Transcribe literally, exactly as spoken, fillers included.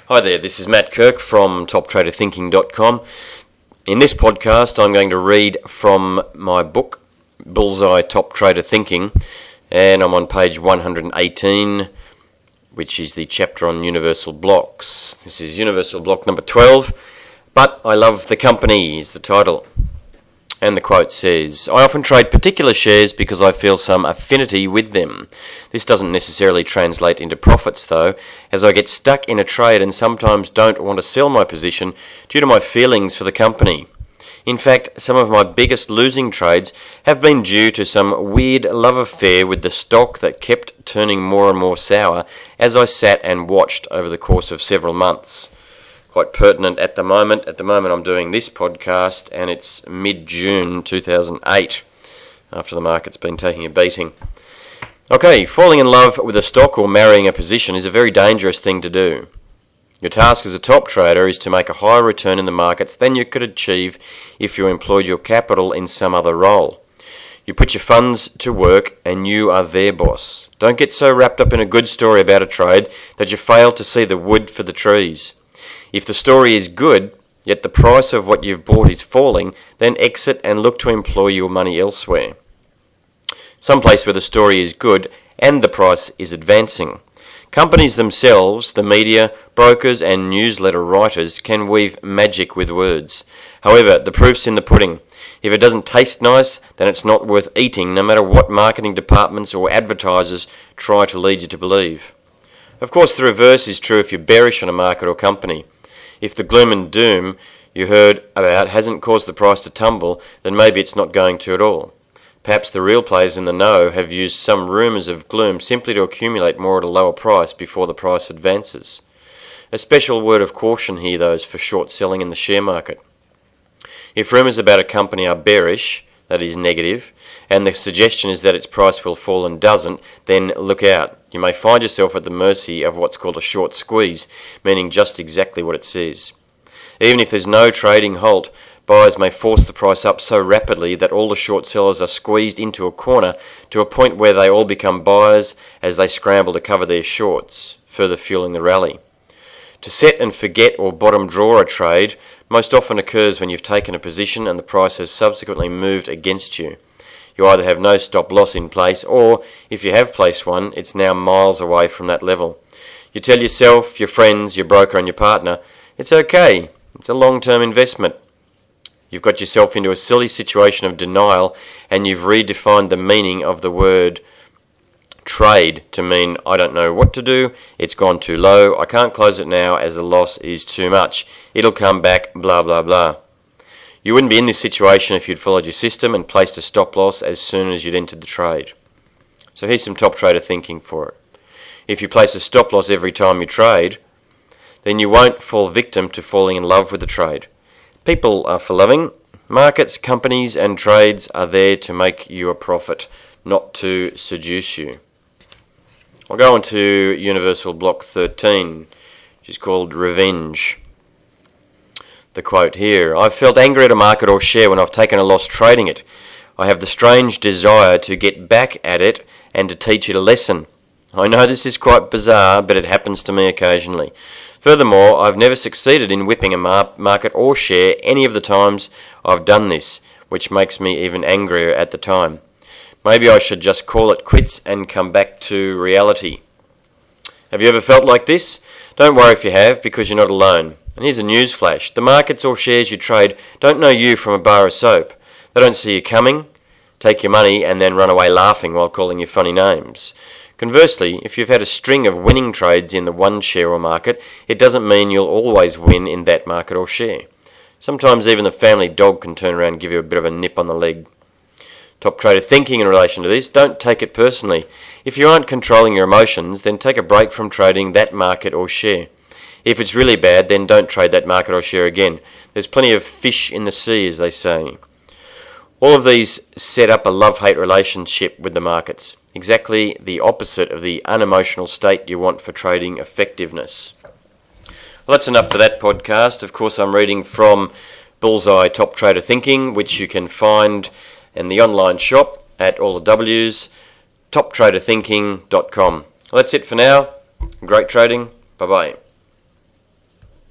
Hi there, this is Matt Kirk from top trader thinking dot com. In this podcast, I'm going to read from my book, Bullseye Top Trader Thinking, and I'm on page one hundred eighteen, which is the chapter on universal blocks. This is universal block number twelve, But I Love the Company is the title. And the quote says, I often trade particular shares because I feel some affinity with them. This doesn't necessarily translate into profits though, as I get stuck in a trade and sometimes don't want to sell my position due to my feelings for the company. In fact, some of my biggest losing trades have been due to some weird love affair with the stock that kept turning more and more sour as I sat and watched over the course of several months. Quite pertinent at the moment. At the moment I'm doing this podcast and it's mid-June two thousand eight, after the market's been taking a beating. Okay, falling in love with a stock or marrying a position is a very dangerous thing to do. Your task as a top trader is to make a higher return in the markets than you could achieve if you employed your capital in some other role. You put your funds to work and you are their boss. Don't get so wrapped up in a good story about a trade that you fail to see the wood for the trees. If the story is good, yet the price of what you've bought is falling, then exit and look to employ your money elsewhere. Someplace where the story is good and the price is advancing. Companies themselves, the media, brokers and newsletter writers can weave magic with words. However, the proof's in the pudding. If it doesn't taste nice, then it's not worth eating, no matter what marketing departments or advertisers try to lead you to believe. Of course, the reverse is true if you're bearish on a market or company. If the gloom and doom you heard about hasn't caused the price to tumble, then maybe it's not going to at all. Perhaps the real players in the know have used some rumours of gloom simply to accumulate more at a lower price before the price advances. A special word of caution here, though, is for short selling in the share market. If rumours about a company are bearish, that is negative, and the suggestion is that its price will fall and doesn't, then look out. You may find yourself at the mercy of what's called a short squeeze, meaning just exactly what it says. Even if there's no trading halt, buyers may force the price up so rapidly that all the short sellers are squeezed into a corner to a point where they all become buyers as they scramble to cover their shorts, further fueling the rally. To set and forget or bottom draw a trade most often occurs when you've taken a position and the price has subsequently moved against you. You either have no stop loss in place, or if you have placed one, it's now miles away from that level. You tell yourself, your friends, your broker and your partner, it's okay, it's a long-term investment. You've got yourself into a silly situation of denial and you've redefined the meaning of the word trade to mean I don't know what to do, it's gone too low, I can't close it now as the loss is too much, it'll come back, blah blah blah. You wouldn't be in this situation if you'd followed your system and placed a stop loss as soon as you'd entered the trade. So here's some top trader thinking for it. If you place a stop loss every time you trade, then you won't fall victim to falling in love with the trade. People are for loving. Markets, companies and trades are there to make you a profit, not to seduce you. I'll go on to Universal Block thirteen, which is called Revenge. The quote here, I've felt angry at a market or share when I've taken a loss trading it. I have the strange desire to get back at it and to teach it a lesson. I know this is quite bizarre, but it happens to me occasionally. Furthermore, I've never succeeded in whipping a mar- market or share any of the times I've done this, which makes me even angrier at the time. Maybe I should just call it quits and come back to reality. Have you ever felt like this? Don't worry if you have, because you're not alone. And here's a news flash. The markets or shares you trade don't know you from a bar of soap. They don't see you coming, take your money and then run away laughing while calling you funny names. Conversely, if you've had a string of winning trades in the one share or market, it doesn't mean you'll always win in that market or share. Sometimes even the family dog can turn around and give you a bit of a nip on the leg. Top trader thinking in relation to this, don't take it personally. If you aren't controlling your emotions, then take a break from trading that market or share. If it's really bad, then don't trade that market or share again. There's plenty of fish in the sea, as they say. All of these set up a love-hate relationship with the markets, exactly the opposite of the unemotional state you want for trading effectiveness. Well, that's enough for that podcast. Of course, I'm reading from Bullseye Top Trader Thinking, which you can find in the online shop at all the W's, top trader thinking dot com. Well, that's it for now. Great trading. Bye-bye.